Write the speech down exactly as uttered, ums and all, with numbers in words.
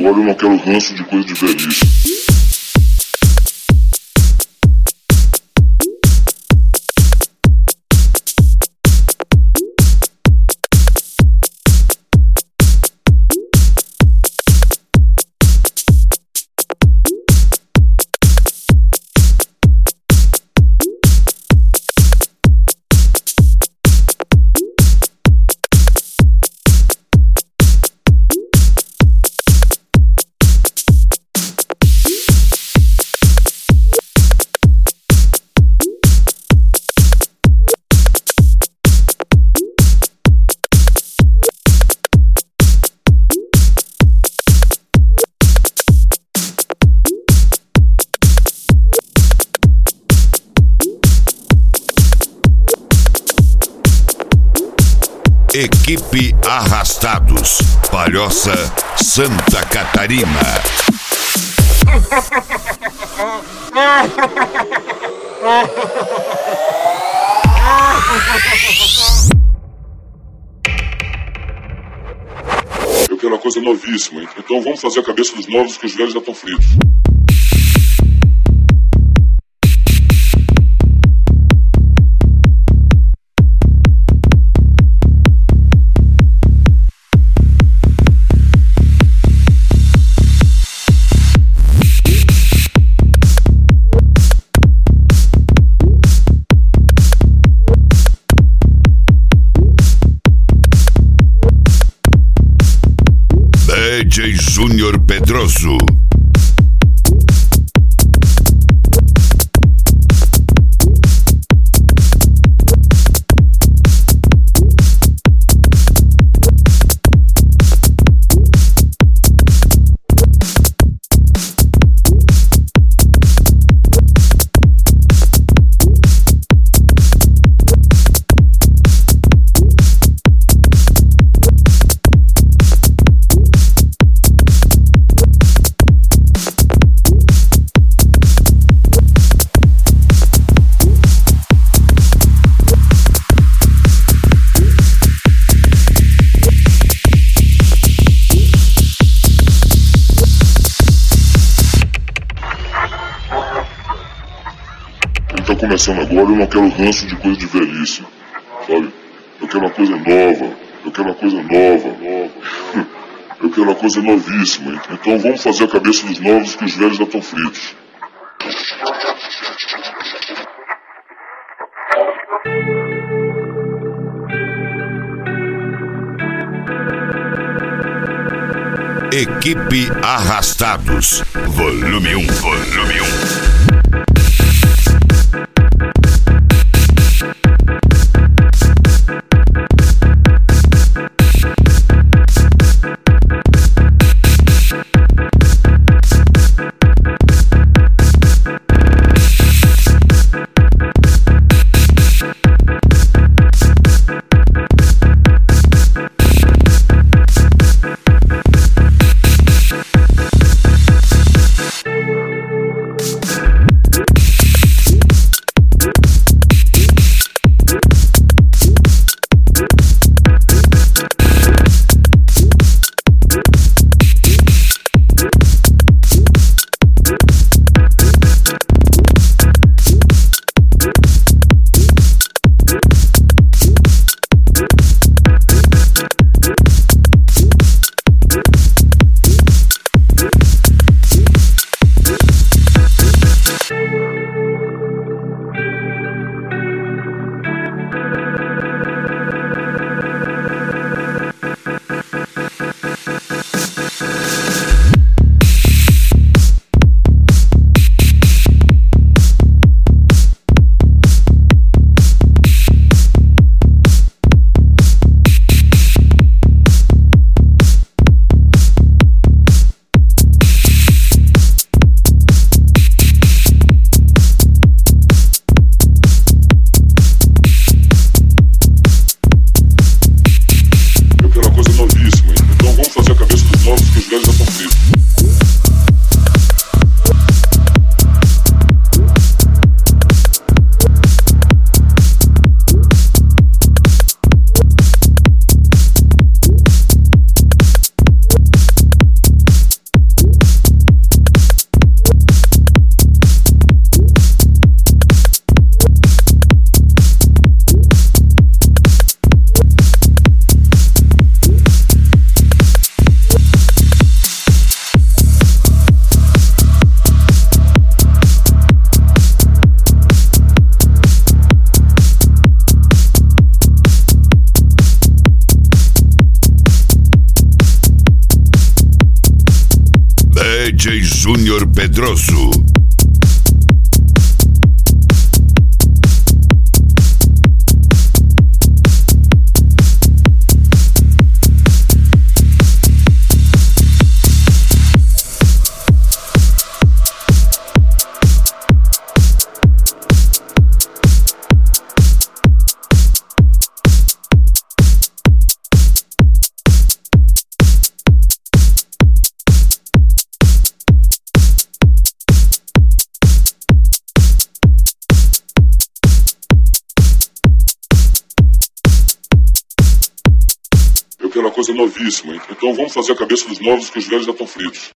agora, eu não quero ranço de coisa de velhice. Equipe Arrastados, Palhoça, Santa Catarina. Eu quero uma coisa novíssima, então vamos fazer a cabeça dos novos, que os velhos já estão fritos. D J Júnior Pedroso. Tá começando agora, eu não quero ranço de coisa de velhice, sabe? Eu quero uma coisa nova, eu quero uma coisa nova, nova. Eu quero uma coisa novíssima, então vamos fazer a cabeça dos novos, que os velhos já estão fritos. Equipe Arrastados, volume um, volume um. Júnior Pedroso. Eu quero uma coisa novíssima. Então vamos fazer a cabeça dos novos, que os velhos já estão fritos.